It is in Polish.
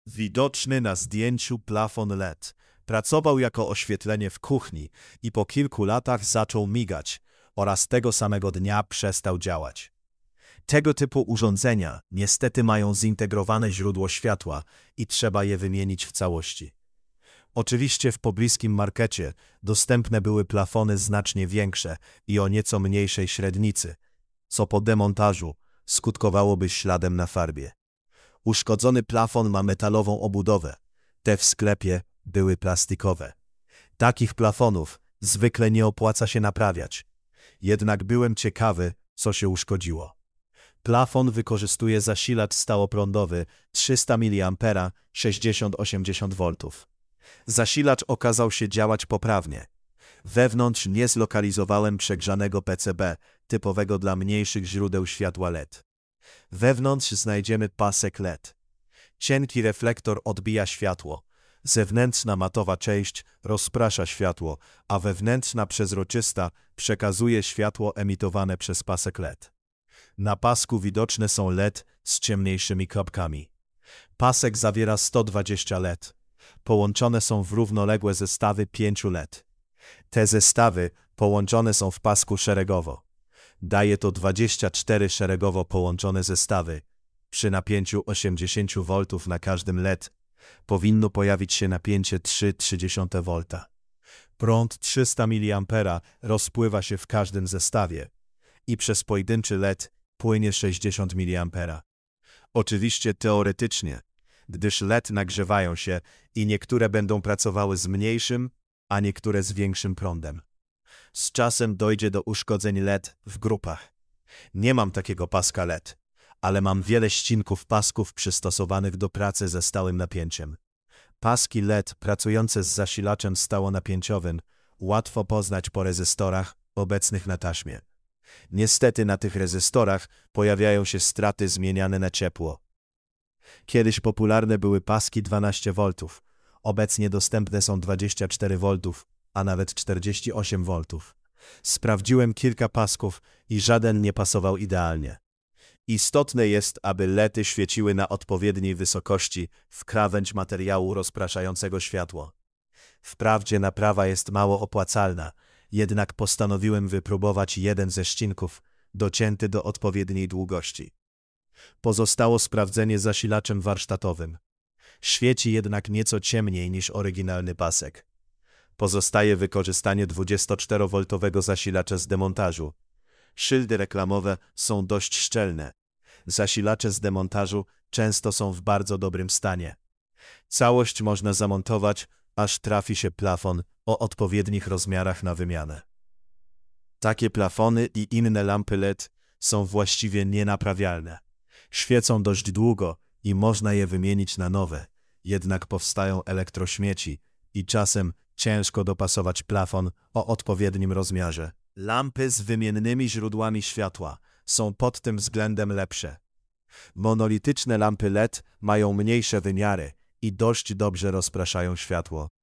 Widoczny na zdjęciu plafon LED pracował jako oświetlenie w kuchni i po kilku latach zaczął migać oraz tego samego dnia przestał działać. Tego typu urządzenia niestety mają zintegrowane źródło światła i trzeba je wymienić w całości. Oczywiście w pobliskim markecie dostępne były plafony znacznie większe i o nieco mniejszej średnicy, co po demontażu skutkowałoby śladem na farbie. Uszkodzony plafon ma metalową obudowę, te w sklepie były plastikowe. Takich plafonów zwykle nie opłaca się naprawiać, jednak byłem ciekawy, co się uszkodziło. Plafon wykorzystuje zasilacz stałoprądowy 300 mA 60-80 V. Zasilacz okazał się działać poprawnie. Wewnątrz nie zlokalizowałem przegrzanego PCB, typowego dla mniejszych źródeł światła LED. Wewnątrz znajdziemy pasek LED. Cienki reflektor odbija światło. Zewnętrzna matowa część rozprasza światło, a wewnętrzna przezroczysta przekazuje światło emitowane przez pasek LED. Na pasku widoczne są LED z ciemniejszymi kropkami. Pasek zawiera 120 LED. Połączone są w równoległe zestawy 5 LED. Te zestawy połączone są w pasku szeregowo. Daje to 24 szeregowo połączone zestawy. Przy napięciu 80 V na każdym LED powinno pojawić się napięcie 3,3 V. Prąd 300 mA rozpływa się w każdym zestawie i przez pojedynczy LED płynie 60 mA. Oczywiście teoretycznie, gdyż LED nagrzewają się i niektóre będą pracowały z mniejszym, a niektóre z większym prądem. Z czasem dojdzie do uszkodzeń LED w grupach. Nie mam takiego paska LED, ale mam wiele ścinków pasków przystosowanych do pracy ze stałym napięciem. Paski LED pracujące z zasilaczem stałonapięciowym łatwo poznać po rezystorach obecnych na taśmie. Niestety na tych rezystorach pojawiają się straty zmieniane na ciepło. Kiedyś popularne były paski 12 V, obecnie dostępne są 24 V, a nawet 48 V. Sprawdziłem kilka pasków i żaden nie pasował idealnie. Istotne jest, aby LEDy świeciły na odpowiedniej wysokości w krawędź materiału rozpraszającego światło. Wprawdzie naprawa jest mało opłacalna, jednak postanowiłem wypróbować jeden ze ścinków, docięty do odpowiedniej długości. Pozostało sprawdzenie zasilaczem warsztatowym. Świeci jednak nieco ciemniej niż oryginalny pasek. Pozostaje wykorzystanie 24V zasilacza z demontażu. Szyldy reklamowe są dość szczelne. Zasilacze z demontażu często są w bardzo dobrym stanie. Całość można zamontować, aż trafi się plafon o odpowiednich rozmiarach na wymianę. Takie plafony i inne lampy LED są właściwie nienaprawialne. Świecą dość długo i można je wymienić na nowe, jednak powstają elektrośmieci i czasem ciężko dopasować plafon o odpowiednim rozmiarze. Lampy z wymiennymi źródłami światła są pod tym względem lepsze. Monolityczne lampy LED mają mniejsze wymiary i dość dobrze rozpraszają światło.